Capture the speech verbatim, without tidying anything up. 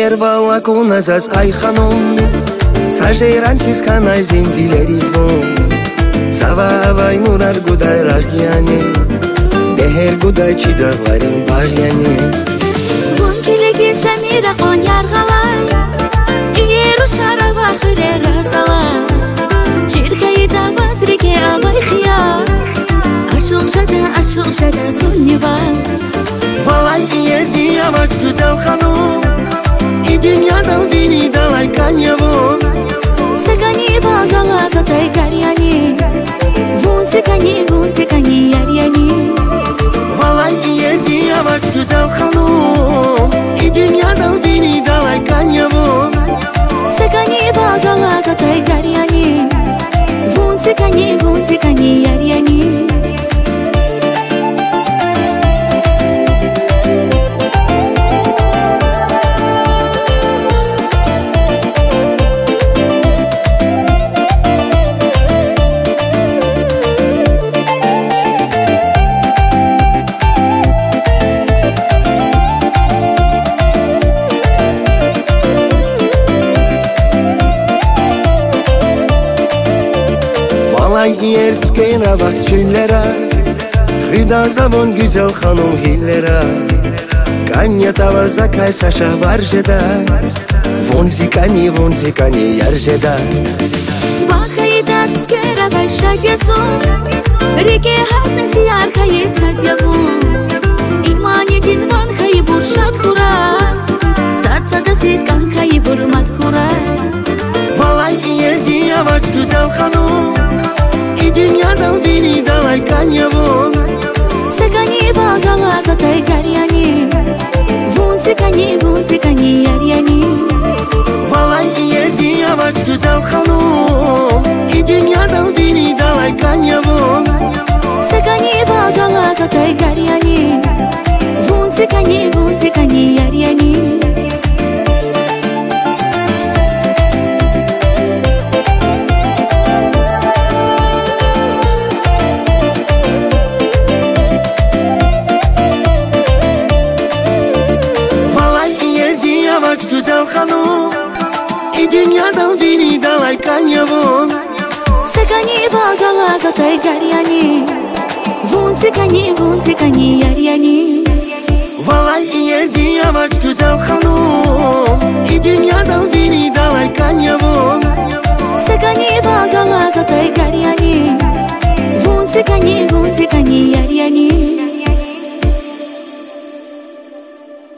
Երվալա կունազած այ խանում Սաժերան կիսկան այզին վիլերիզվում Սավավայն ուրար գուդայ ռաղյանի Բեհեր գուդայ չիդաղլարին բաղյանի Գունքիլեգի շամիրա qon yarg'alay Iyeru sharava khirera sala Chirkayi davazrike avay khiyar Aşık şada aşık şada sunniva Valay iyerdi yavaş güzel hanım İ dünyadan biri dalay kanyavun Sakani vagala zatay karyani Vun sekani vun sekani yaryani Valay iyerdi yavaş güzel hanım İ dünyadan biri dalay kanyavun Sakani vagala zatay karyani Vun sekani vun sekani yaryani Yerskeyna bahçelere Hıda zaman güzel hanım hillere Kanya tavazda kaysa şavarjeda Von zikani von zikani yarjeda Bakayda tskera başlayasun Rike hatnesi arkayı satyavun İmanetin van kayı burşat kurar Satsada zitkan kayı burmat kurar Valay yerdi yavaş güzel hanım İ dünyadan biri dalay kanyavun Sakani vagala zatay karyani Vun sekani vun sekani yaryani Valay yerdi yavaş güzel hanım İ dünyadan biri dalay kanyavun Sakani vagala zatay karyani Vun sekani vun sekani yaryani Güzel hanım İ dünyadan biri dalay kanyavun Sakani vagala zatay karyani Vun sekani vun sekani yaryani Valay yerdi yavaş güzel hanım İ dünyadan biri dalay kanyavun Sakani